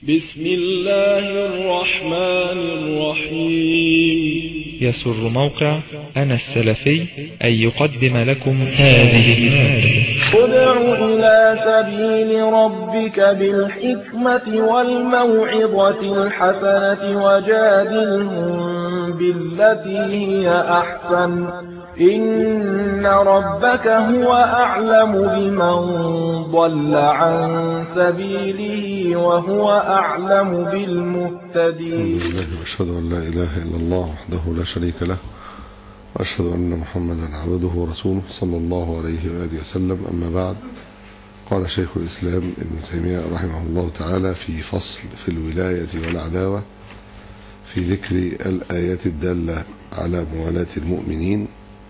بسم الله الرحمن الرحيم. يسر موقع أنا السلفي أن يقدم لكم هذه المادة. ادع إلى سبيل ربك بالحكمة والموعظة الحسنة وجادلهم بالتي هي أحسن إن ربك هو أعلم بمن ضل عن سبيله وهو أعلم بالمهتدين. أشهد أن لا إله إلا الله وحده لا شريك له، وأشهد أن محمدا عبده ورسوله صلى الله عليه وآله وسلم. أما بعد، قال شيخ الإسلام ابن تيمية رحمه الله تعالى في فصل في الولاية والعداوة في ذكر الآيات الدالة على موالاة المؤمنين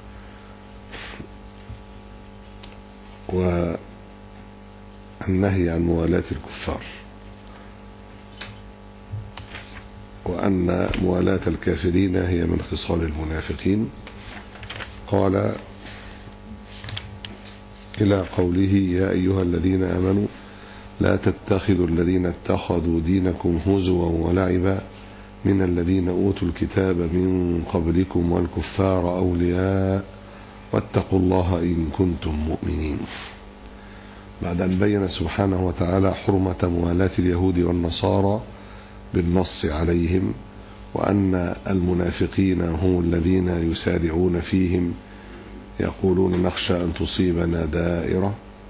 والنهي عن موالاة الكفار، وأن موالاة الكافرين هي من خصال المنافقين. قال إلى قوله يا أيها الذين آمنوا لا تتخذوا الذين اتخذوا دينكم هزوا ولعبا من الذين أوتوا الكتاب من قبلكم والكفار أولياء واتقوا الله إن كنتم مؤمنين. بعد أن بين سبحانه وتعالى حرمة موالاة اليهود والنصارى بالنص عليهم، وأن المنافقين هم الذين يسارعون فيهم يقولون نخشى أن تصيبنا دائرة،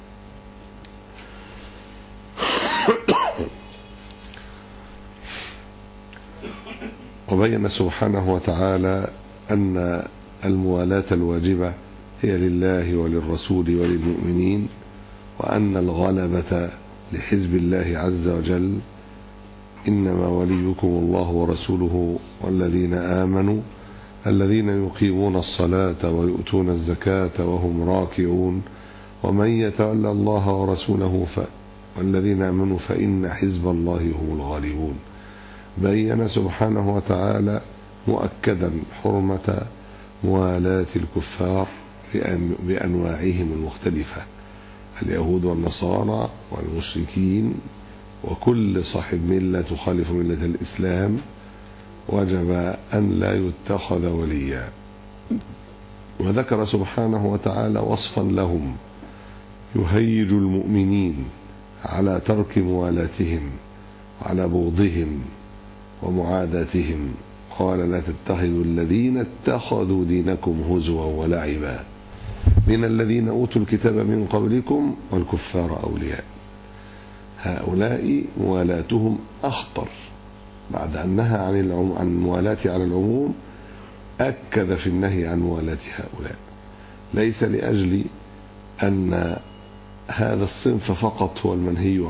وبين سبحانه وتعالى أن الموالاة الواجبة هي لله وللرسول وللمؤمنين، وأن الغلبة لحزب الله عز وجل. إنما وليكم الله ورسوله والذين آمنوا الذين يقيمون الصلاة ويؤتون الزكاة وهم راكعون ومن يتولى الله ورسوله والذين آمنوا فإن حزب الله هم الغالبون. بين سبحانه وتعالى مؤكدا حرمة موالاة الكفار بأنواعهم المختلفة، اليهود والنصارى والمشركين وكل صاحب ملة تخالف ملة الإسلام وجب أن لا يتخذ وليا. وذكر سبحانه وتعالى وصفا لهم يهيج المؤمنين على ترك موالاتهم وعلى بغضهم ومعاداتهم. قال لا تتخذوا الذين اتخذوا دينكم هزوا ولعبا من الذين أوتوا الكتاب من قبلكم والكفار أولياء. هؤلاء موالاتهم أخطر، بعد أن نهى عن الموالاة على العموم أكد في النهي عن موالاة هؤلاء، ليس لأجل أن هذا الصنف فقط هو المنهي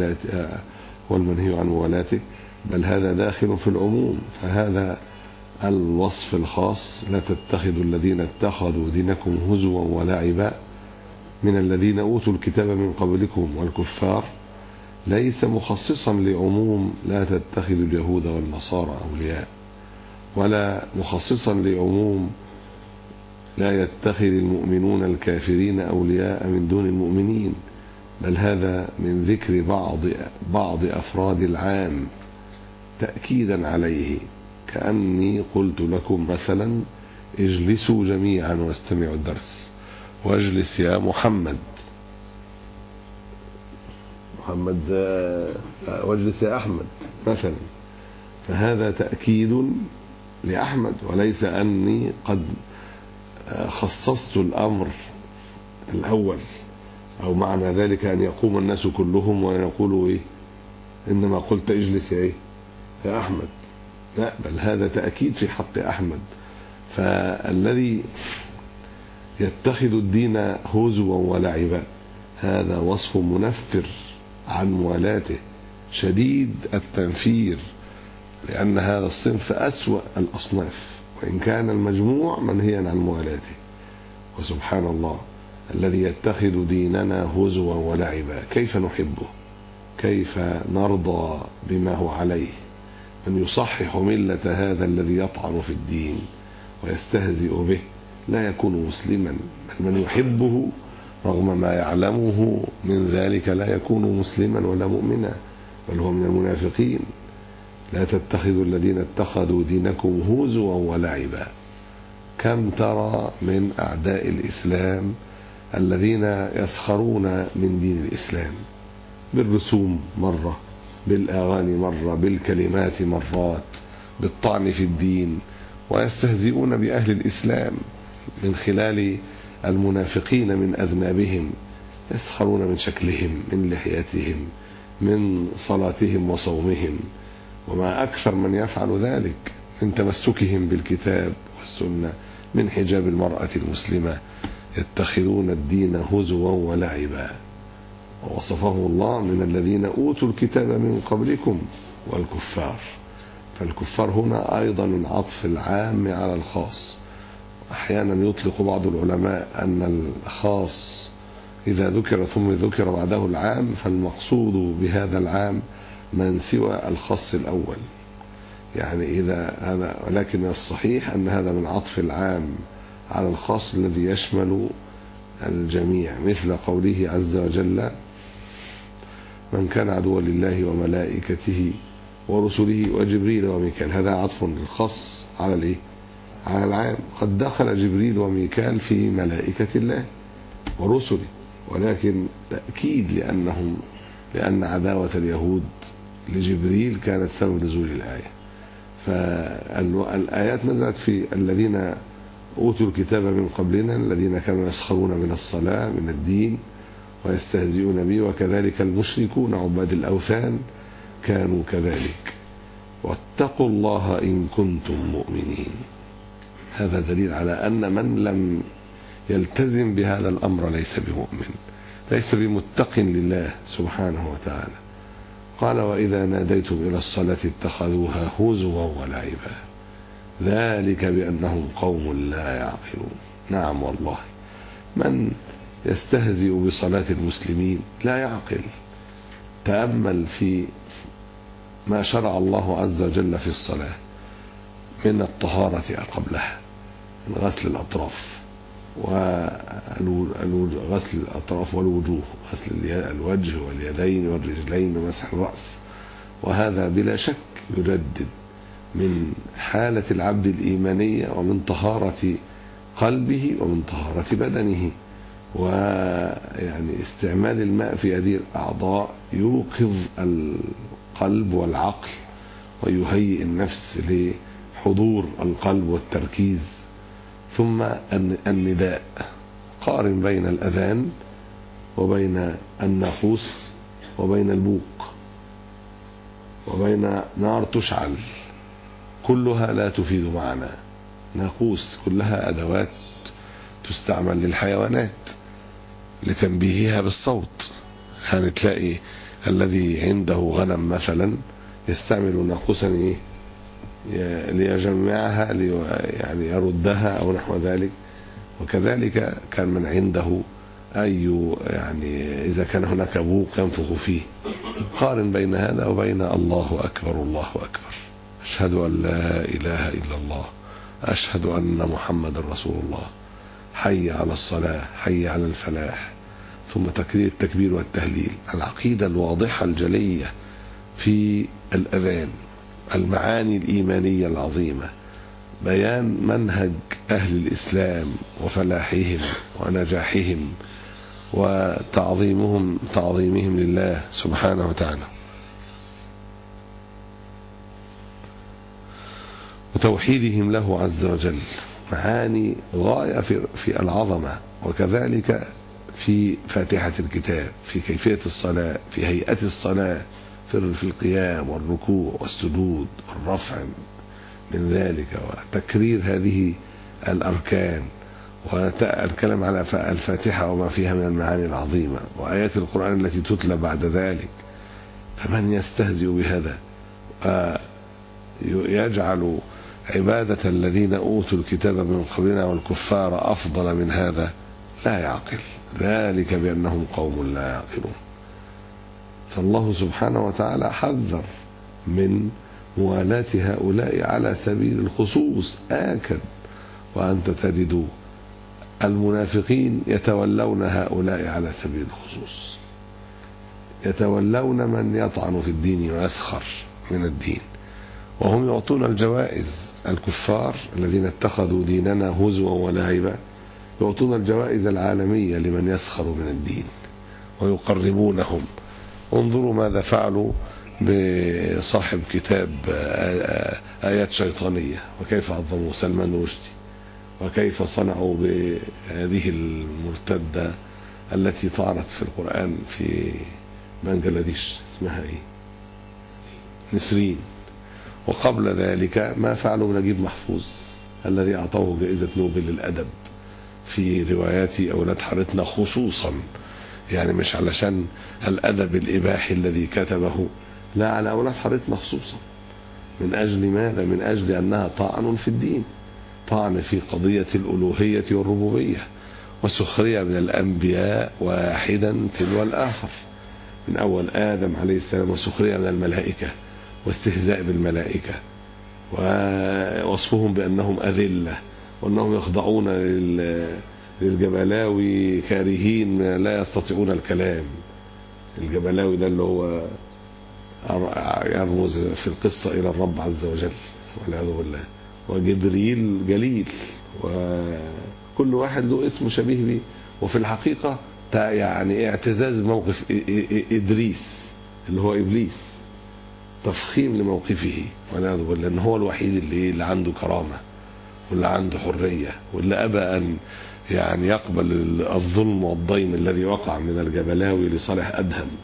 عن موالاته، بل هذا داخل في العموم. فهذا الوصف الخاص لا تتخذوا الذين اتخذوا دينكم هزوا ولعبا من الذين أوتوا الكتاب من قبلكم والكفار ليس مخصصا لعموم لا تتخذوا اليهود والنصارى أولياء، ولا مخصصا لعموم لا يتخذ المؤمنون الكافرين أولياء من دون المؤمنين، بل هذا من ذكر بعض أفراد العام تأكيدا عليه، كأني قلت لكم مثلا اجلسوا جميعا واستمعوا الدرس، واجلس يا محمد واجلس يا أحمد مثلا، فهذا تأكيد لأحمد، وليس أني قد خصصت الأمر الأول، أو معنى ذلك أن يقوم الناس كلهم ويقولوا إيه إنما قلت اجلس يا أحمد، لا، بل هذا تأكيد في حق أحمد. فالذي يتخذ الدين هزوا ولعبا هذا وصف منفر عن موالاته شديد التنفير، لأن هذا الصنف أسوأ الأصناف، وإن كان المجموع منهيا عن موالاته. وسبحان الله، الذي يتخذ ديننا هزوا ولعبا كيف نحبه؟ كيف نرضى بما هو عليه؟ من يصحح ملة هذا الذي يطعن في الدين ويستهزئ به لا يكون مسلما، بل من يحبه رغم ما يعلمه من ذلك لا يكون مسلما ولا مؤمنا. بل هو من المنافقين. لا تتخذوا الذين اتخذوا دينكم هزوا ولعبا. كم ترى من أعداء الإسلام الذين يسخرون من دين الإسلام بالرسوم مرة، بالأغاني مرة، بالكلمات مرات، بالطعن في الدين، ويستهزئون بأهل الإسلام من خلال المنافقين من أذنابهم، يسخرون من شكلهم، من لحيتهم، من صلاتهم وصومهم. وما أكثر من يفعل ذلك من تمسكهم بالكتاب والسنة، من حجاب المرأة المسلمة. يتخذون الدين هزوا ولعبا. ووصفهم الله من الذين أوتوا الكتاب من قبلكم والكفار. فالكفار هنا أيضا من عطف العام على الخاص. أحيانا يطلق بعض العلماء أن الخاص إذا ذكر ثم ذكر بعده العام فالمقصود بهذا العام من سوى الخاص الأول، يعني إذا هذا، ولكن الصحيح أن هذا من عطف العام على الخاص الذي يشمل الجميع، مثل قوله عز وجل: من كان عدوا لله وملائكته ورسله وجبريل وميكال. هذا عطف الخاص على على العام. قد دخل جبريل وميكال في ملائكة الله ورسله، ولكن تأكيد لأن عداوة اليهود لجبريل كانت سبب نزول الآية. فالآيات نزلت في الذين أوتوا الكتاب من قبلنا الذين كانوا يسخرون من الصلاة من الدين ويستهزئون به، وكذلك المشركون عباد الأوثان كانوا كذلك. واتقوا الله إن كنتم مؤمنين. هذا دليل على أن من لم يلتزم بهذا الأمر ليس بمؤمن، ليس بمتق لله سبحانه وتعالى. قال: وإذا ناديتم إلى الصلاة اتخذوها هزوا ولعبا ذلك بأنهم قوم لا يعقلون. نعم والله، من يستهزئ بصلاة المسلمين لا يعقل. تأمل في ما شرع الله عز وجل في الصلاة من الطهارة قبلها، من غسل الأطراف غسل الأطراف والوجوه، غسل الوجه واليدين والرجلين ومسح الرأس. وهذا بلا شك يجدد من حالة العبد الإيمانية ومن طهارة قلبه ومن طهارة بدنه. ويعني استعمال الماء في هذه الأعضاء يوقظ القلب والعقل ويهيئ النفس لحضور القلب والتركيز. ثم النداء، قارن بين الأذان وبين الناقوس وبين البوق وبين نار تشعل، كلها لا تفيد معنى. ناقوس كلها أدوات تستعمل للحيوانات لتنبيهها بالصوت. يعني تلاقي الذي عنده غنم مثلا يستعمل ناقوسا ليجمعها يعني يردها أو نحو ذلك. وكذلك كان من عنده يعني إذا كان هناك بوق ينفخ فيه. قارن بين هذا وبين الله أكبر الله أكبر، أشهد أن لا إله إلا الله، أشهد أن محمد رسول الله، حي على الصلاة، حي على الفلاح، ثم تكرير التكبير والتهليل. العقيدة الواضحة الجلية في الأذان، المعاني الإيمانية العظيمة، بيان منهج أهل الإسلام وفلاحهم ونجاحهم وتعظيمهم لله سبحانه وتعالى، وتوحيدهم له عز وجل. معاني غاية في العظمة. وكذلك في فاتحة الكتاب، في كيفية الصلاة، في هيئة الصلاة، في القيام والركوع والسجود والرفع من ذلك، وتكرير هذه الأركان، والكلام على الفاتحة وما فيها من المعاني العظيمة، وآيات القرآن التي تتلى بعد ذلك. فمن يستهزئ بهذا يجعل عبادة الذين أوتوا الكتاب من قبلنا والكفار أفضل من هذا، لا يعقل. ذلك بأنهم قوم لا يعقلون. فالله سبحانه وتعالى حذر من موالاة هؤلاء على سبيل الخصوص آكد. وأنت تجد المنافقين يتولون هؤلاء على سبيل الخصوص، يتولون من يطعن في الدين ويسخر من الدين، وهم يعطون الجوائز. الكفار الذين اتخذوا ديننا هزوا ولعبا يعطون الجوائز العالمية لمن يسخر من الدين ويقربونهم. انظروا ماذا فعلوا بصاحب كتاب آيات شيطانية، وكيف عظموا سلمان رشدي، وكيف صنعوا بهذه المرتدة التي طعنت في القرآن في بنجلاديش، اسمها ايه؟ نسرين. وقبل ذلك ما فعلوا بنجيب محفوظ الذي أعطوه جائزة نوبل للأدب في روايات أولاد حارتنا خصوصا، يعني مش علشان الأدب الإباحي الذي كتبه، لا، على أولاد حارتنا خصوصا. من أجل ماذا؟ من أجل أنها طعن في الدين، طعن في قضية الألوهية والربوبية، وسخرية من الأنبياء واحدا تلو الآخر، من أول آدم عليه السلام، وسخرية من الملائكة واستهزاء بالملائكة، ووصفهم بأنهم أذلة، وأنهم يخضعون للجبلاوي كارهين لا يستطيعون الكلام. الجبلاوي ده اللي هو يرمز في القصة إلى الرب عز وجل والعياذ بالله، وجبريل جليل، وكل واحد له اسم شبيه به. وفي الحقيقة يعني اعتزاز موقف إدريس اللي هو إبليس، تفخيم لموقفه والعياذ بالله، ان هو الوحيد اللي عنده كرامة واللي عنده حرية، واللي أبى أن يعني يقبل الظلم والضيم الذي وقع من الجبلاوي لصالح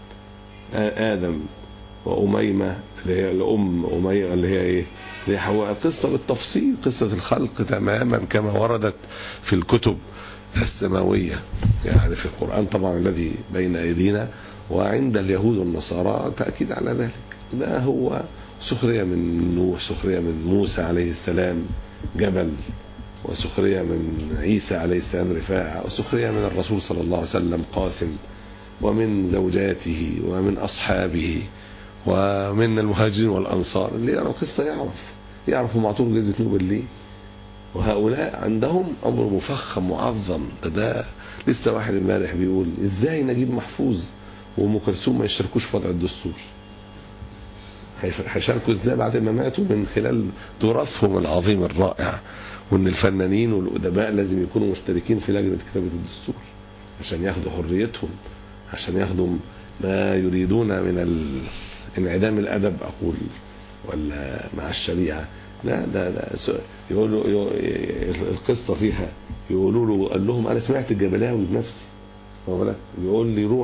آدم وأميمة اللي هي الأم أميمة اللي هي إيه؟ اللي هي حواء. قصة بالتفصيل، قصة الخلق تماما كما وردت في الكتب السماوية، يعني في القرآن طبعا الذي بين أيدينا، وعند اليهود والنصارى تأكيد على ذلك. ده هو سخرية من نوح، سخرية من موسى عليه السلام جبل، وسخرية من عيسى عليه السلام رفاعة، وسخرية من الرسول صلى الله عليه وسلم قاسم، ومن زوجاته ومن أصحابه ومن المهاجرين والأنصار. اللي يرى القصة يعرف معطوه جائزة نوبل ليه. وهؤلاء عندهم أمر مفخم معظم. ده لسه واحد امبارح بيقول ازاي نجيب محفوظ وأم كلثوم ما يشاركوش في وضع الدستور؟ هيشاركوا ازاي بعد ما ماتوا؟ من خلال تراثهم العظيم الرائع، وان الفنانين والادباء لازم يكونوا مشتركين في لجنة كتابة الدستور عشان ياخدوا حريتهم، عشان ياخدوا ما يريدون من انعدام الادب اقول ولا مع الشريعة. لا ده يقولوا القصة فيها يقولوا له، قال لهم انا سمعت الجبلاوي بنفسي، يقول لي روح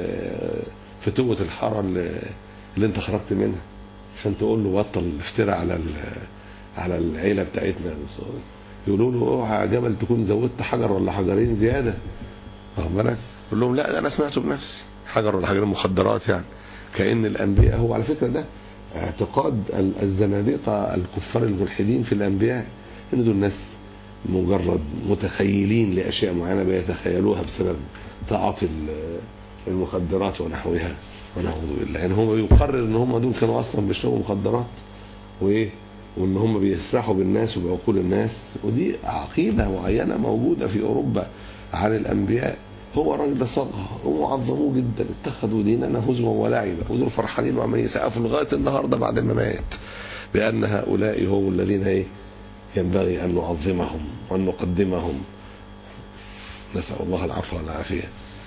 فتوة الحارة اللي انت خرجت منها عشان تقول له بطل افتراء على العيلة بتاعتنا. يقولوا له اوعى جبل تكون زودت حجر ولا حجرين زيادة، واخد بالك؟ يقول لهم لا ده انا سمعته بنفسي، حجر ولا حجرين مخدرات يعني. كأن الانبياء، هو على فكرة ده اعتقاد الزنادقة الكفار الملحدين في الانبياء، ان دول ناس مجرد متخيلين لاشياء معينة بيتخيلوها بسبب تعاطي المخدرات ونحوها ونعوذ بالله. يعني هم يقرر ان هم دول كانوا اصلا بيشربوا مخدرات وايه، وان هم بيسرحوا بالناس وبعقول الناس. ودي عقيدة معينة موجودة في اوروبا عن الانبياء. هو الراجل ده صاغها ومعظموه جدا، اتخذوا ديننا هزوا ولعبا، ودول فرحانين وعمالين يسقفوا لغايه النهارده بعد ما مات بان هؤلاء هم الذين ايه ينبغي ان نعظمهم وان نقدمهم. نسال الله العفو والعافيه.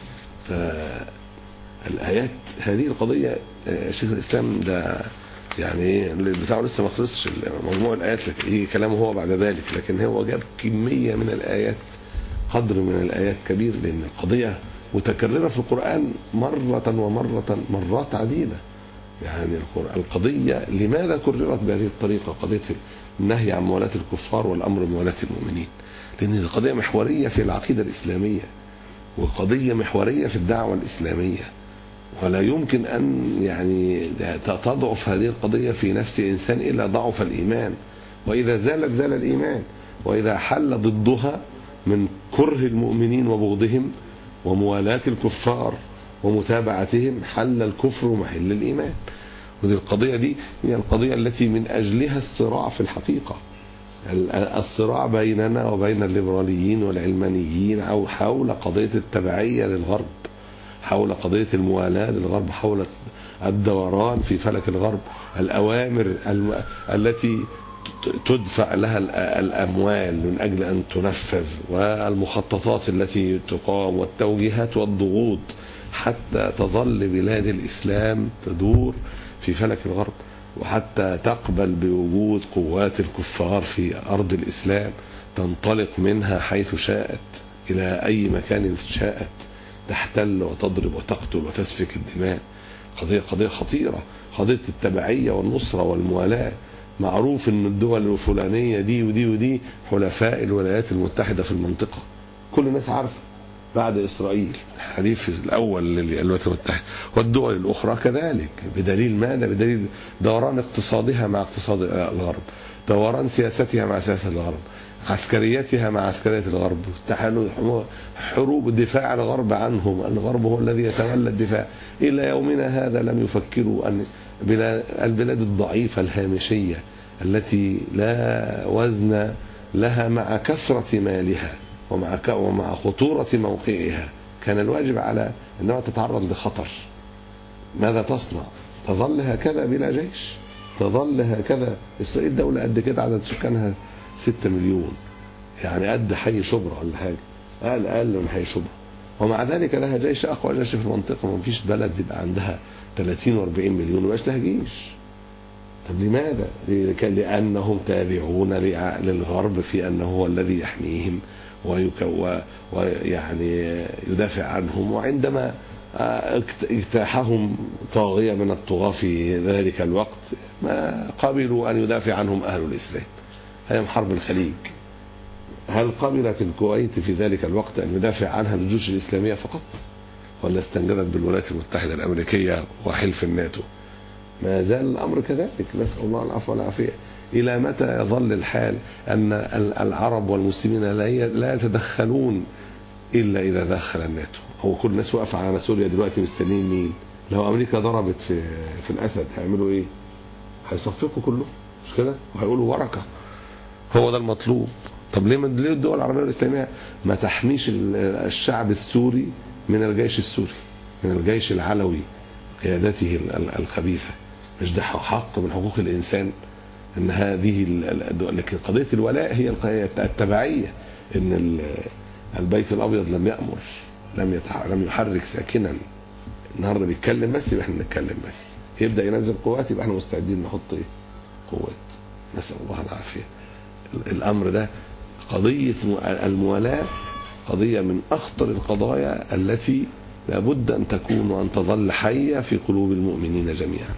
فالآيات هذه القضية شيخ الإسلام ده يعني بتاعه لسه ما خلصش مجموع الآيات، لكن كلامه هو بعد ذلك، لكن هو جاب كمية من الآيات، قدر من الآيات كبير، لأن القضية متكررة في القرآن مرات عديدة. يعني القضية لماذا كررت بهذه الطريقة؟ قضية النهي عن موالاة الكفار والأمر بموالاة المؤمنين، لأن القضية محورية في العقيدة الإسلامية، وقضية محورية في الدعوة الإسلامية، ولا يمكن أن يعني تضعف هذه القضية في نفس إنسان إلا ضعف الإيمان، وإذا زالت زال الإيمان، وإذا حل ضدها من كره المؤمنين وبغضهم وموالاة الكفار ومتابعتهم حل الكفر ومحل الإيمان. ودي القضية دي هي القضية التي من أجلها الصراع في الحقيقة، الصراع بيننا وبين الليبراليين والعلمانيين أو حول قضية التبعية للغرب، حول قضية الموالاة للغرب، حول الدوران في فلك الغرب، الأوامر التي تدفع لها الأموال من أجل أن تنفذ، والمخططات التي تقام، والتوجيهات والضغوط، حتى تظل بلاد الإسلام تدور في فلك الغرب، وحتى تقبل بوجود قوات الكفار في أرض الإسلام تنطلق منها حيث شاءت إلى أي مكان شاءت، تحتل وتضرب وتقتل وتسفك الدماء. قضية خطيرة، قضية التبعية والنصرة والموالاة. معروف ان الدول الفلانية دي ودي ودي حلفاء الولايات المتحدة في المنطقة، كل الناس عارفة، بعد إسرائيل الحليف الأول للولايات المتحدة، والدول الأخرى كذلك. بدليل ماذا؟ بدليل دوران اقتصادها مع اقتصاد الغرب، دوران سياستها مع سياسة الغرب، عسكريتها مع عسكرية الغرب، حروب دفاع الغرب عنهم. الغرب هو الذي يتولى الدفاع. إلى يومنا هذا لم يفكروا أن البلاد الضعيفة الهامشية التي لا وزن لها مع كثرة مالها ومع خطورة موقعها، كان الواجب على أنها تتعرض لخطر. ماذا تصنع؟ تظل هكذا بلا جيش؟ تظل هكذا؟ إسرائيل دولة قد كده، عدد سكانها 6 مليون، يعني قد حي شبرا ولا حاجة، أقل من حي شبرا، ومع ذلك لها جيش أقوى جيش في المنطقة. ما فيش بلد يبقى عندها 30 و40 مليون ويبقاش لها جيش. طب لماذا؟ لأنهم تابعون للغرب في أنه هو الذي يحميهم ويعني يدافع عنهم. وعندما اجتاحهم طاغية من الطغاة في ذلك الوقت ما قبلوا أن يدافع عنهم أهل الإسلام. أيام حرب الخليج هل قبلت الكويت في ذلك الوقت أن يدافع عنها الجيوش الإسلامية فقط، ولا استنجدت بالولايات المتحدة الأمريكية وحلف الناتو؟ ما زال الأمر كذلك، نسأل الله العفو والعافية. إلى متى يظل الحال أن العرب والمسلمين لا يتدخلون إلا إذا دخل الناتو؟ هو كل الناس واقفة على سوريا دلوقتي مستنين مين؟ لو أمريكا ضربت في الأسد هيعملوا إيه؟ هيصفقوا كله، مش كده؟ وهيقولوا ورقة. هو ده المطلوب. طب ليه الدول العربية والإسلامية ما تحميش الشعب السوري من الجيش السوري، من الجيش العلوي قيادته الخبيثة؟ مش ده حق من حقوق الإنسان؟ ان هذه لكن قضية الولاء هي التبعية. ان البيت الأبيض لم يأمر، لم يحرك ساكنا. النهارده بيتكلم بس، يبقى احنا نتكلم بس. يبدأ ينزل قوات، يبقى احنا مستعدين نحط قوات. نسأل الله العافية. الأمر ده قضية الموالاة قضية من أخطر القضايا التي لابد أن تكون وأن تظل حية في قلوب المؤمنين جميعا.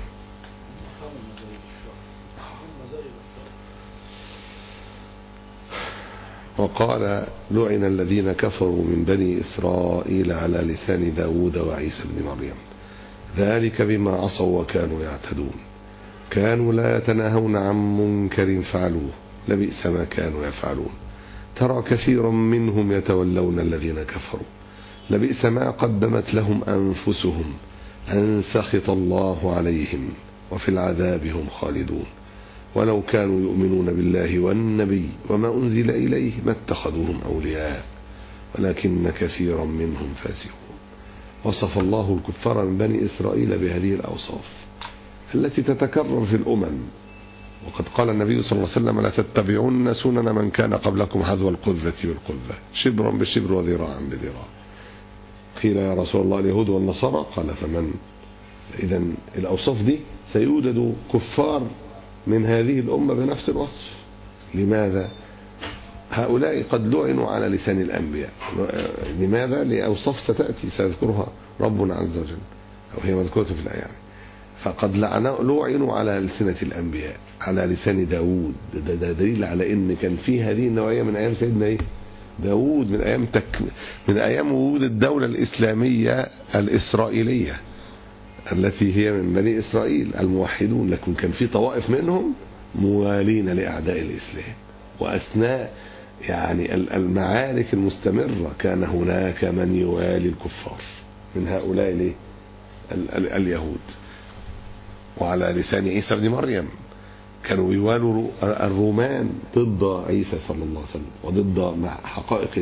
وقال: لعن الذين كفروا من بني إسرائيل على لسان داود وعيسى بن مريم ذلك بما عصوا وكانوا يعتدون كانوا لا يتناهون عن منكر فعلوه لبئس ما كانوا يفعلون ترى كثيرا منهم يتولون الذين كفروا لبئس ما قدمت لهم أنفسهم أن سخط الله عليهم وفي العذاب هم خالدون ولو كانوا يؤمنون بالله والنبي وما أنزل إليه ما اتخذوهم أولياء ولكن كثيرا منهم فاسقون. وصف الله الكفار من بني إسرائيل بهذه الأوصاف التي تتكرر في الأمم. وقد قال النبي صلى الله عليه وسلم: لا تتبعون سنن من كان قبلكم حذو القذة بالقذة شبرا بشبر وذراعا بذراع. قيل: يا رسول الله اليهود والنصارى؟ قال: فمن؟ إذا الأوصاف دي سيوجد كفار من هذه الأمة بنفس الوصف. لماذا؟ هؤلاء قد لعنوا على لسان الأنبياء. لماذا؟ لأوصاف ستأتي سيذكرها ربنا عز وجل، أو هي مذكورة في الآية. فقد لعنوا على لسنة الأنبياء على لسان داود. ده دليل على إن كان في هذه النوعية من أيام سيدنا داود، من أيام وجود الدولة الإسلامية الإسرائيلية التي هي من بني إسرائيل الموحدون. لكن كان في طوائف منهم موالين لأعداء الإسلام، وأثناء يعني المعارك المستمرة كان هناك من يوالي الكفار من هؤلاء اليهود. وعلى لسان عيسى بن مريم كانوا يوالوا الرومان ضد عيسى صلى الله عليه وسلم، وضد مع حقائق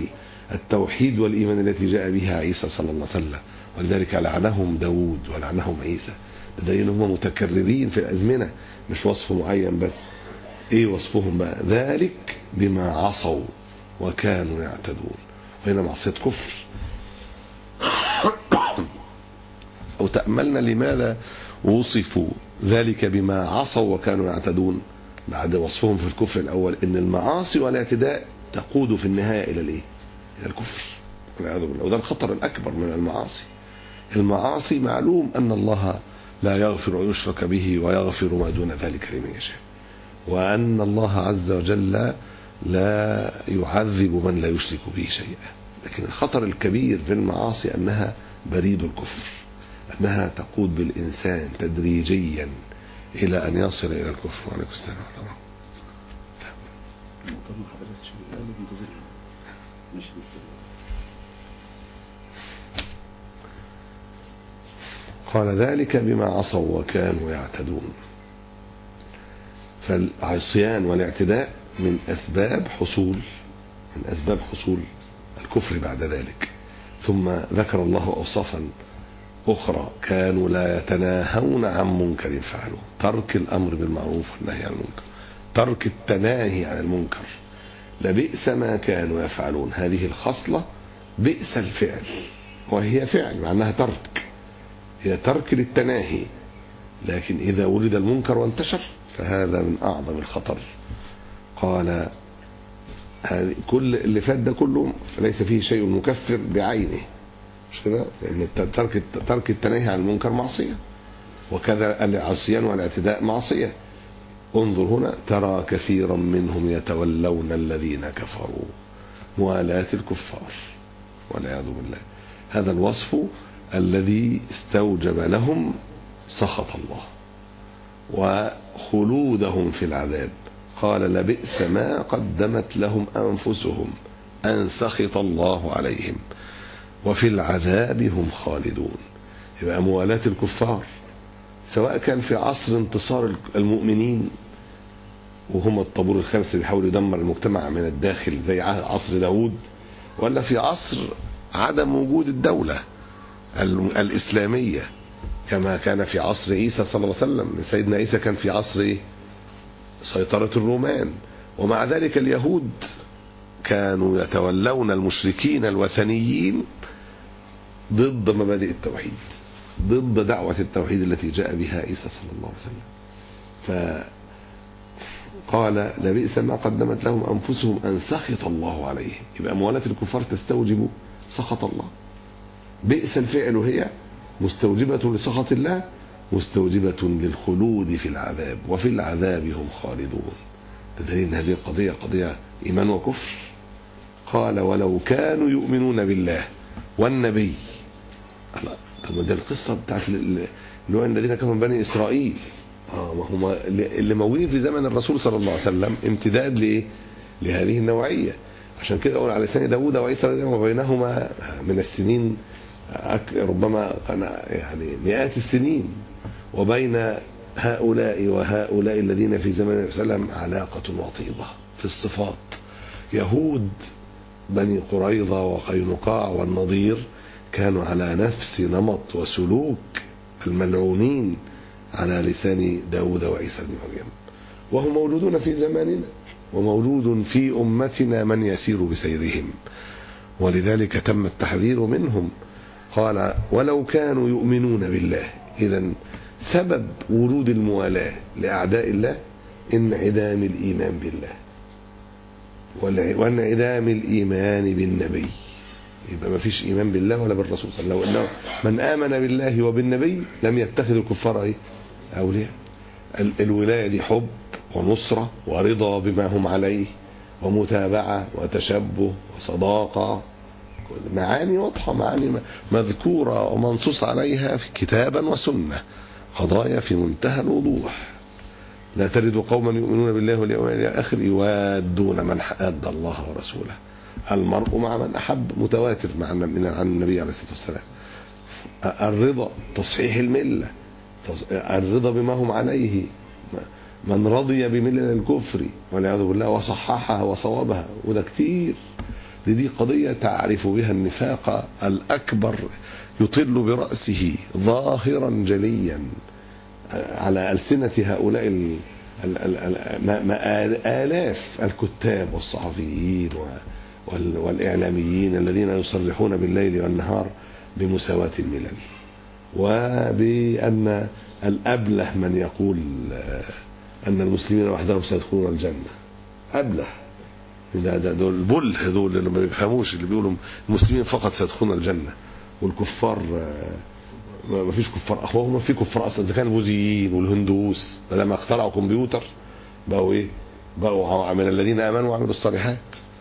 التوحيد والإيمان التي جاء بها عيسى صلى الله عليه وسلم. ولذلك لعنهم داود ولعنهم عيسى. ده دليل هم متكررين في الأزمنة، مش وصف معين بس. ايه وصفهم بقى؟ ذلك بما عصوا وكانوا يعتدون. وهنا معصية كفر. أو تأملنا لماذا وصفوا ذلك بما عصوا وكانوا يعتدون بعد وصفهم في الكفر الأول؟ إن المعاصي والاعتداء تقود في النهاية إلى الإيه؟ إلى الكفر والعياذ بالله. وده الخطر الأكبر من المعاصي. المعاصي معلوم أن الله لا يغفر أن يشرك به ويغفر ما دون ذلك لمن يشاء، وأن الله عز وجل لا يعذب من لا يشرك به شيئا. لكن الخطر الكبير في المعاصي أنها بريد الكفر، أنها تقود بالإنسان تدريجيا إلى أن يصل إلى الكفر. وعليكم السلام ورحمة الله. قال ذلك بما عصوا وكانوا يعتدون. فالعصيان والاعتداء من أسباب حصول الكفر بعد ذلك. ثم ذكر الله أوصافا أخرى: كانوا لا يتناهون عن منكر فعلوه. ترك الأمر بالمعروف والنهي عن المنكر، ترك التناهي عن المنكر. لبئس ما كانوا يفعلون. هذه الخصلة بئس الفعل، وهي فعل مع أنها ترك، هي ترك للتناهي، لكن إذا ولد المنكر وانتشر فهذا من أعظم الخطر. قال كل اللي فات ده كله فليس فيه شيء مكفر بعينه، مش كده؟ لأن ترك التناهي عن المنكر معصية، وكذا العصيان والاعتداء معصية. انظر هنا: ترى كثيرا منهم يتولون الذين كفروا، موالاة الكفار والعياذ بالله. هذا الوصف الذي استوجب لهم سخط الله وخلودهم في العذاب. قال: لبئس ما قدمت لهم أنفسهم أن سخط الله عليهم وفي العذاب هم خالدون. يبقى موالاة الكفار سواء كان في عصر انتصار المؤمنين وهم الطابور الخامس اللي بيحاول يدمر المجتمع من الداخل زي عصر داود، ولا في عصر عدم وجود الدولة الإسلامية كما كان في عصر عيسى صلى الله عليه وسلم. سيدنا عيسى كان في عصر سيطرة الرومان، ومع ذلك اليهود كانوا يتولون المشركين الوثنيين ضد مبادئ التوحيد، ضد دعوة التوحيد التي جاء بها عيسى صلى الله عليه وسلم. فقال: لبئس ما قدمت لهم أنفسهم أن سخط الله عليهم. يبقى موالاة الكفار تستوجب سخط الله. بئس الفعل هي مستوجبة لسخط الله، مستوجبة للخلود في العذاب، وفي العذاب هم خالدون. تدرين هذه القضية قضية إيمان وكفر. قال: ولو كانوا يؤمنون بالله والنبي. طب ده القصة بتاعت اللي هو الذين كانوا من بني إسرائيل، ما هم اللي موجودين في زمن الرسول صلى الله عليه وسلم امتداد لإيه؟ لهذه النوعية. عشان كده أقول على لسان داود وعيسى وبينهما من السنين ربما يعني مئات السنين، وبين هؤلاء وهؤلاء الذين في زمن النبي صلى الله عليه وسلم علاقة وطيدة في الصفات. يهود بني قريظة وقينقاع والنضير كانوا على نفس نمط وسلوك الملعونين على لسان داود وعيسى بن مريم، وهم موجودون في زماننا، وموجود في أمتنا من يسير بسيرهم، ولذلك تم التحذير منهم. قال: ولو كانوا يؤمنون بالله. إذن سبب ورود الموالاة لأعداء الله انعدام الإيمان بالله وانعدام الإيمان بالنبي. يبقى ما فيش إيمان بالله ولا بالرسول صلى الله عليه وسلم. من آمن بالله وبالنبي لم يتخذ الكفار أولياء. الولاية دي حب ونصرة ورضا بما هم عليه ومتابعة وتشبه وصداقة، معاني واضحة، معاني مذكورة ومنصوص عليها في كتابا وسنة، قضايا في منتهى الوضوح. لا تجد قوما يؤمنون بالله واليوم الآخر يوادون من حاد الله ورسوله. المرء مع من أحب، متواتر عن النبي عليه الصلاة والسلام. الرضا تصحيح الملة، الرضا بما هم عليه. من رضي بملة الكفر والعياذ بالله وصححها وصوابها، وده كتير دي قضية تعرف بها النفاق الأكبر يطل برأسه ظاهرا جليا على ألسنة هؤلاء آلاف الكتاب والصحفيين والإعلاميين الذين يصرحون بالليل والنهار بمساواة الملل، وبأن الأبله من يقول أن المسلمين وحدهم سيدخلون الجنة. أبله دول البله، دول اللي ما بيفهموش، اللي بيقولوا المسلمين فقط سيدخلون الجنة والكفار ما فيش كفار. أخوهم في كفار أصلا، إذا كان البوذيين والهندوس لما اخترعوا كمبيوتر بقوا إيه؟ بقوا من الذين آمنوا وعملوا الصالحات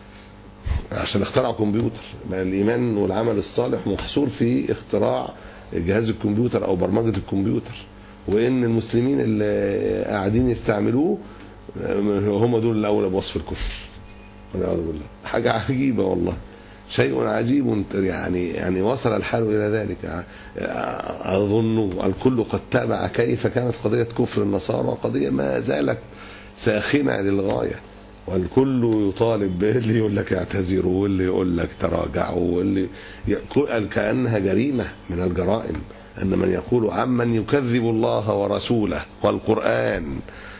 عشان اخترعوا كمبيوتر. الإيمان والعمل الصالح محصور في اختراع جهاز الكمبيوتر أو برمجة الكمبيوتر، وإن المسلمين اللي قاعدين يستعملوه هم دول الأولى بوصف الكفر والعياذ بالله. حاجة عجيبة والله، شيء عجيب يعني وصل الحال إلى ذلك. أظن الكل قد تابع كيف كانت قضية كفر النصارى قضية ما زالت ساخنة للغاية، والكل يطالب به، اللي يقول لك اعتذروا واللي يقول لك تراجعوا واللي كأنها جريمة من الجرائم أن من يقول عمن يكذب الله ورسوله والقرآن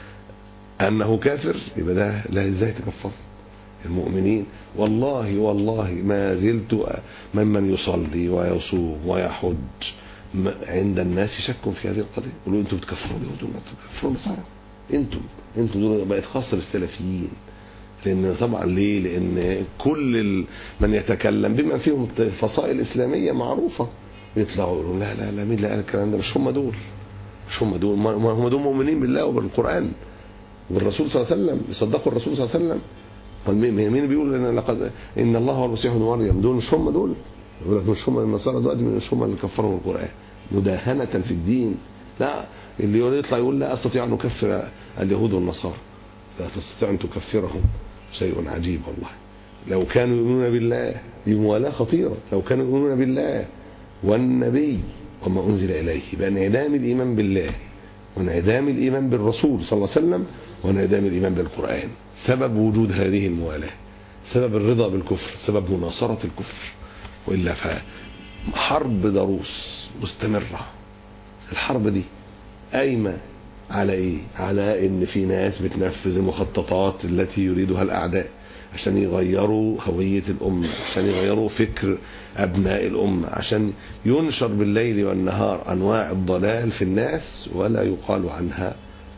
أنه كافر يبقى ده لا ازاي تكفر المؤمنين. والله ما زلت ممن يصلي ويصوم ويحج عند الناس شك في هذه القضية. يقولوا انتم بتكفروا اليهود وبتكفروا النصارى، انتم دول بقت خاصة بالسلفيين. لأن طبعا ليه؟ لأن كل من يتكلم بما فيهم فصائل إسلامية معروفة يطلعوا يقولوا لا مين اللي قال الكلام ده؟ مش هم دول هم دول مؤمنين بالله وبالقرآن والرسول صلى الله عليه وسلم، يصدقوا الرسول صلى الله عليه وسلم. مين بيقول ان الله هو المسيح ابن مريم؟ دول مش هم دول. يقول لك مش هم النصارى دول، مش هم اللي كفروا القرآن مداهنة في الدين. لا، اللي يطلع يقول لا استطيع ان اكفر اليهود والنصارى، لا تستطيع ان تكفرهم. شيء عجيب والله. لو كانوا يؤمنون بالله، دي موالاه خطيره، لو كانوا يؤمنون بالله والنبي وما انزل اليه، بانعدام الايمان بالله وانعدام الايمان بالرسول صلى الله عليه وسلم وانعدام الايمان بالقران سبب وجود هذه الموالاه، سبب الرضا بالكفر، سبب مناصره الكفر. والا فحرب ضروس مستمره. الحرب دي قايمه على ايه؟ على ان في ناس بتنفذ المخططات التي يريدها الاعداء عشان يغيروا هوية الامة، عشان يغيروا فكر ابناء الامة، عشان ينشر بالليل والنهار انواع الضلال في الناس ولا يقال عنها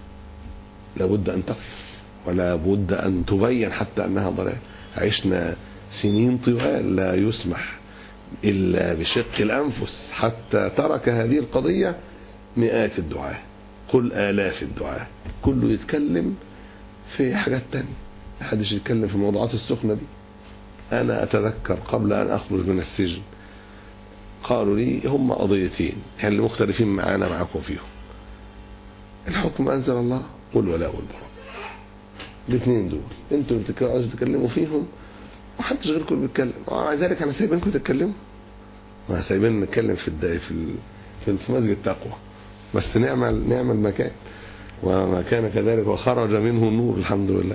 لابد ان تقف ولا بد ان تبين حتى انها ضلال. عشنا سنين طوال لا يسمح الا بشق الانفس، حتى ترك هذه القضية مئات الدعاة، قل آلاف الدعاة، كله يتكلم في حاجات تانية، محدش يتكلم في الموضوعات السخنة دي. أنا أتذكر قبل أن أخرج من السجن قالوا لي هم قضيتين يعني اللي مختلفين معكم فيهم: الحكم أنزل الله والولاء والبراء. الاثنين دول انتوا اللي تتكلموا فيهم ومحدش غيركم بيتكلم. ذلك أنا سايبينكم تتكلموا، ما سايبين نتكلم في مسجد تقوى بس نعمل مكان، وما كان كذلك وخرج منه النور الحمد لله.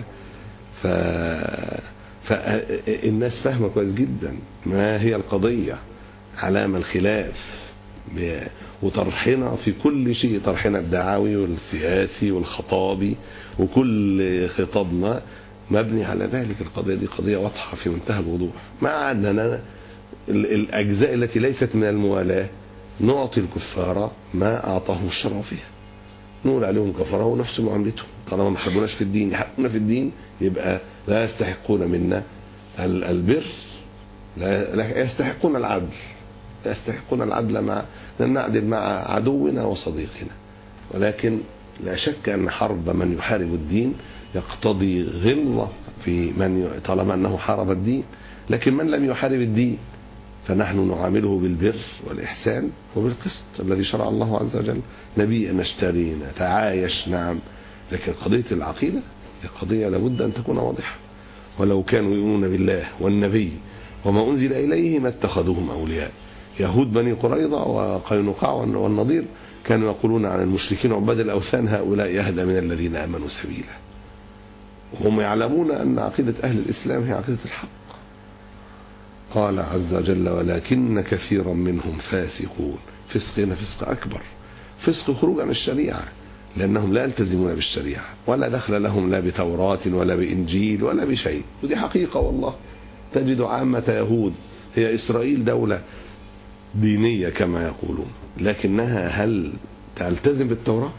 فالناس فاهمة كويس جدا ما هي القضية، علامة الخلاف وطرحنا في كل شيء، طرحنا الدعوي والسياسي والخطابي وكل خطابنا مبني على ذلك. القضية دي قضية واضحة في منتهى الوضوح. ما أننا الأجزاء التي ليست من الموالاة نعطي الكفار ما أعطاهم الشرع فيها، نقول عليهم كفرة ونفس معاملتهم. طالما ما حبوناش في الدين، يحقونا في الدين، يبقى لا يستحقون منا البر، لا يستحقون العدل، لا يستحقون العدل مع نعدل مع عدونا وصديقنا. ولكن لا شك أن حرب من يحارب الدين يقتضي غلظة في من طالما أنه حارب الدين. لكن من لم يحارب الدين فنحن نعامله بالبر والإحسان وبالقسط الذي شرع الله عز وجل. نبي نشتري نتعايش، نعم، لكن قضية العقيدة هي قضية لابد أن تكون واضحة. ولو كانوا يؤمنون بالله والنبي وما أنزل إليه ما اتخذوهم أولياء. يهود بني قريظة وقينقاع والنضير كانوا يقولون عن المشركين عباد الأوثان هؤلاء يهدى من الذين آمنوا سبيلا، وهم يعلمون أن عقيدة أهل الإسلام هي عقيدة الحق. قال عز وجل ولكن كثيرا منهم فاسقون. فسق هنا فسق أكبر، فسق خروج عن الشريعة، لأنهم لا يلتزمون بالشريعة ولا دخل لهم لا بتوراة ولا بإنجيل ولا بشيء. ودي حقيقة والله. تجد عامة يهود، هي إسرائيل دولة دينية كما يقولون، لكنها هل تلتزم بالتوراة؟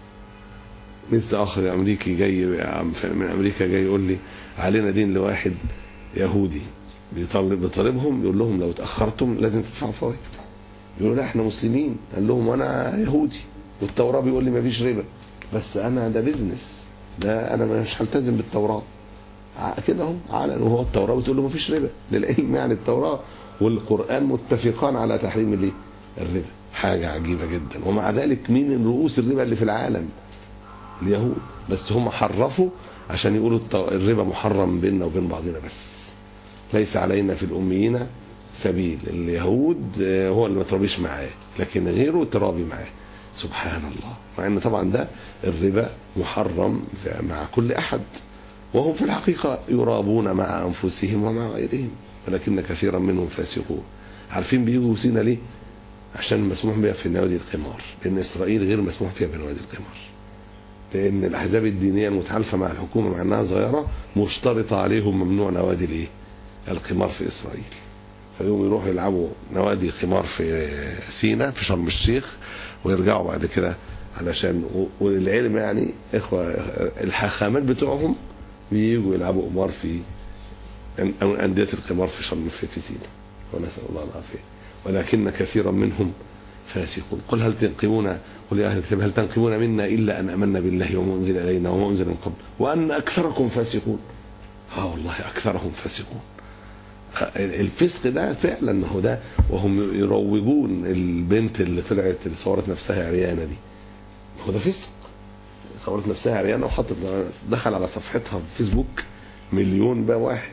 لسه آخر أمريكي جاي من أمريكا جاي يقول لي علينا دين لواحد يهودي بيطالبهم، يقول لهم لو تأخرتم لازم تدفعوا فوائد. يقولوا لا احنا مسلمين. قال لهم وانا يهودي والتوراة بيقول لي ما فيش ربا، بس انا ده بيزنس، ده انا مش هلتزم بالتوراة كده اهو علن. وهو التوراة بتقول له ما فيش ربا. للعلم يعني التوراة والقرآن متفقان على تحريم الايه؟ الربا. حاجة عجيبة جدا. ومع ذلك مين رؤوس الربا اللي في العالم؟ اليهود. بس هم حرفوا عشان يقولوا الربا محرم بيننا وبين بعضنا بس، ليس علينا في الأميين سبيل. اليهود هو اللي ما ترابيش معاه، لكن غيره ترابي معاه. سبحان الله. مع ان طبعا ده الربا محرم مع كل احد، وهم في الحقيقة يرابون مع انفسهم ومع غيرهم، ولكن كثيرا منهم فاسقون. عارفين بيجوا سينا ليه؟ عشان مسموح بها في نوادي القمار، لان اسرائيل غير مسموح فيها بنوادي القمار، لان الاحزاب الدينية المتحالفة مع الحكومة مع انها صغيرة مشترطة عليهم ممنوع نوادي الايه؟ القمار في اسرائيل. فيوم يروحوا يلعبوا نوادي قمار في سينا في شرم الشيخ، ويرجعوا بعد كده علشان والعلم يعني اخوة الحاخامات بتوعهم بييجوا يلعبوا قمار في أندية القمار في شرم في سينا، ونسأل الله العافية. ولكن كثيرا منهم فاسقون. قل هل تنقمون، قل يا أهل الكتاب هل تنقمون منا إلا أن آمنا بالله وما أنزل إلينا وما أنزل من قبل وأن أكثركم فاسقون. والله أكثرهم فاسقون. الفسق ده فعلا هو ده. وهم يروجون البنت اللي طلعت اللي صورت نفسها عريانة دي، هو ده فسق. صورت نفسها عريانة وحطت دخل على صفحتها في فيسبوك مليون بقى واحد.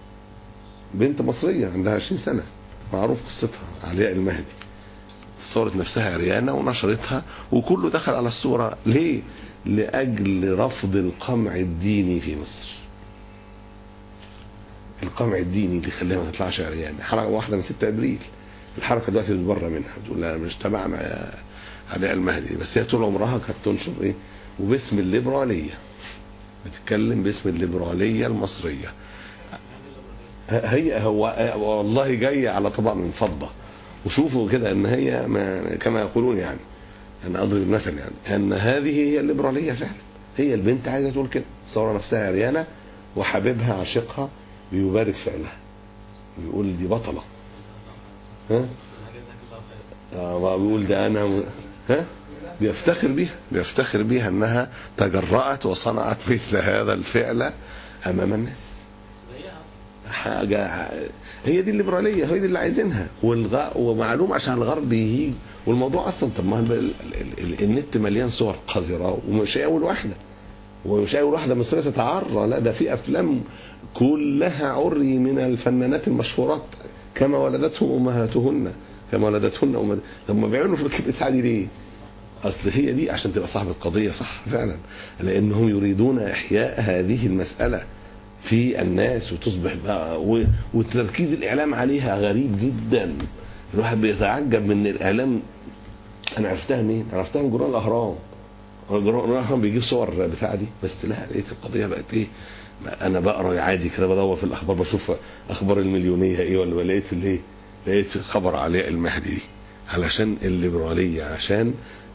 بنت مصرية عندها 20 سنة معروف قصتها، علياء المهدي، صورت نفسها عريانة ونشرتها وكله دخل على الصورة. ليه؟ لأجل رفض القمع الديني في مصر. القمع الديني اللي خلاها ما تطلعش عريانة. حركة واحدة من 6 أبريل، الحركة دلوقتي بتبرى منها، بتقول لا مش تبعنا يا علياء المهدي. بس هي طول عمرها كانت تنشر ايه؟ وباسم الليبرالية، بتتكلم باسم الليبرالية المصرية. هي هو والله جاية على طبق من فضة. وشوفوا كده ان هي كما يقولون يعني، انا اضرب المثل يعني ان هذه هي الليبرالية فعلا. هي البنت عايزة تقول كده، صورة نفسها عريانة وحبيبها عاشقها بيبارك فعلها، بيقول دي بطلة. بيقول ده انا بيفتخر بيها انها تجرأت وصنعت مثل هذا الفعل امام الناس. حاجة هي دي الليبرالية، هي دي اللي عايزينها. ومعلوم عشان الغرب يهيج. والموضوع اصلا طب ما النت مليان صور قذرة، ومش اول واحدة مصرية تتعرى، لا ده في افلام كلها عري من الفنانات المشهورات كما ولدتهم امهاتهن لما بيعملوا في البتاع دي ليه؟ اصل هي دي عشان تبقى صاحبة قضية صح فعلا، لانهم يريدون احياء هذه المسألة في الناس وتصبح بقى وتركيز الاعلام عليها غريب جدا. الواحد بيتعجب من الاعلام. انا عرفتها مين؟ عرفتها من جورنال الاهرام. جورنال الاهرام بيجيب صور بتاع دي. بس لا، لقيت القضيه بقت ايه؟ انا بقرا عادي كده، بدور في الاخبار بشوف اخبار المليونيه ايه، ولا لقيت خبر علياء المهدي دي علشان الليبراليه، عشان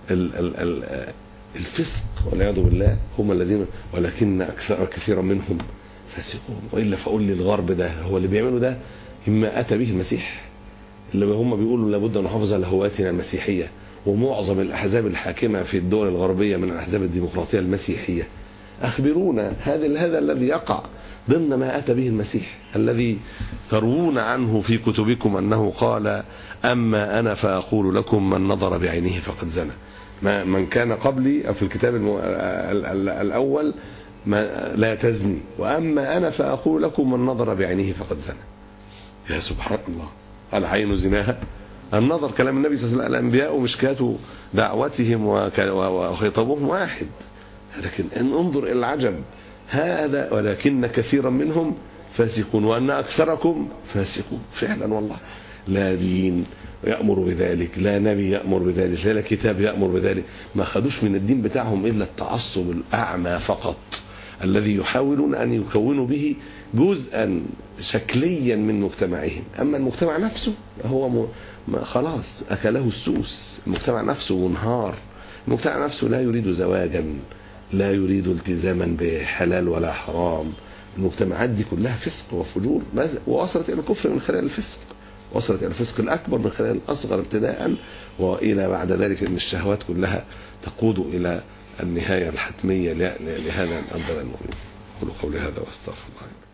الفسق والعياذ بالله. هم الذين ولكن كثيرا منهم فاسقون. والا فاقول لي الغرب ده هو اللي بيعمله ده مما اتى به المسيح، اللي هم بيقولوا لابد ان نحافظ على هويتنا المسيحيه. ومعظم الاحزاب الحاكمه في الدول الغربيه من الاحزاب الديمقراطيه المسيحيه. اخبرونا هذا الذي يقع ضمن ما اتى به المسيح، الذي تروون عنه في كتبكم انه قال اما انا فاقول لكم من نظر بعينه فقد زنى. من كان قبلي في الكتاب الاول لا تزني، واما انا فاقول لكم من نظر بعينه فقد زنى. يا سبحان الله. العين زناها النظر. كلام النبي صلى الله عليه وسلم. الانبياء مشكات دعوتهم وخطابهم واحد، لكن ان انظر الى العجب هذا ولكن كثيرا منهم فاسقون وأن أكثركم فاسقون. فعلا والله، لا دين يأمر بذلك، لا نبي يأمر بذلك، لا كتاب يأمر بذلك. ما خدوش من الدين بتاعهم إلا التعصب الأعمى فقط، الذي يحاولون أن يكونوا به جزءا شكليا من مجتمعهم. أما المجتمع نفسه هو خلاص أكله السوس، المجتمع نفسه منهار، المجتمع نفسه لا يريد زواجا، لا يريد التزاما بحلال ولا حرام. المجتمعات دي كلها فسق وفجور، ووصلت إلى الكفر من خلال الفسق، وصلت إلى الفسق الأكبر من خلال الأصغر ابتداء، وإلى بعد ذلك أن الشهوات كلها تقود إلى النهاية الحتمية لهذا الأمر المؤمن. أقول قولي هذا وأستغفر الله.